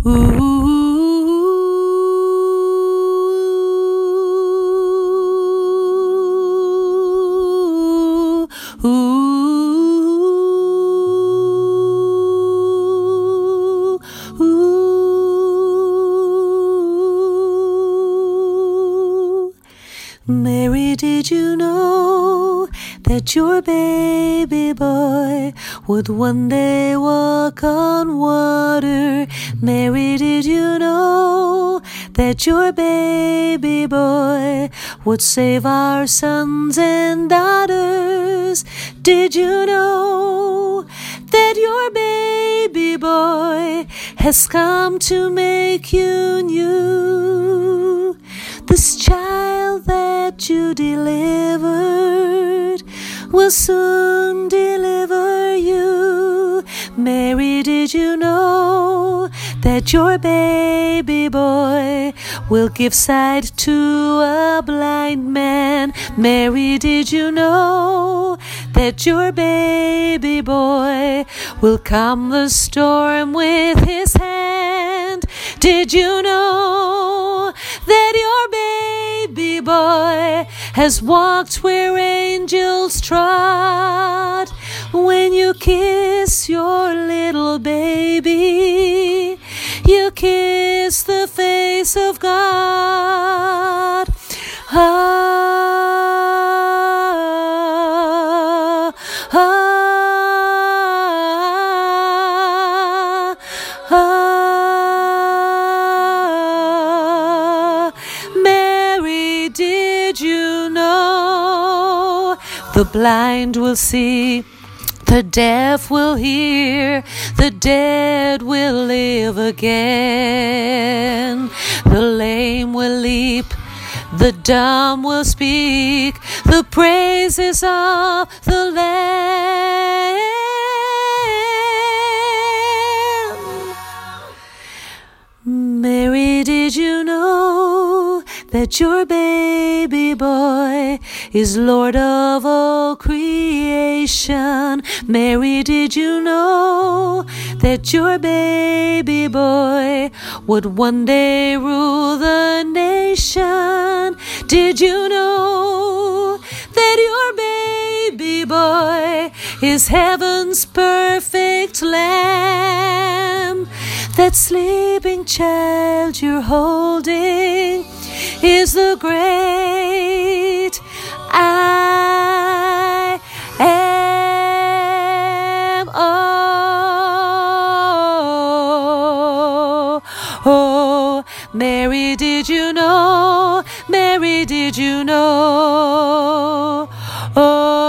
Mary, did you know that your baby boy would one day walk on water? Mary, did you know that your baby boy would save our sons and daughters? Did you know that your baby boy has come to make you new? This child that you delivered will soon deliver you. Mary, did you know that your baby boy will give sight to a blind man? Mary, did you know that your baby boy will calm the storm with his hand? Did you know that your baby boy has walked where angels trod? When you kiss your little baby, you kiss the face of God. Ah, ah, ah. Mary, did you know the blind will see, the deaf will hear, the dead will live again, the lame will leap, the dumb will speak, the praises of the Lamb. Mary, did you know that your baby boy is Lord of all creation? Mary, did you know that your baby boy would one day rule the nation? Did you know that your baby boy is heaven's perfect lamb? That sleeping child you're holding is the great I am. Oh, oh, Mary, did you know? Mary, did you know? Oh,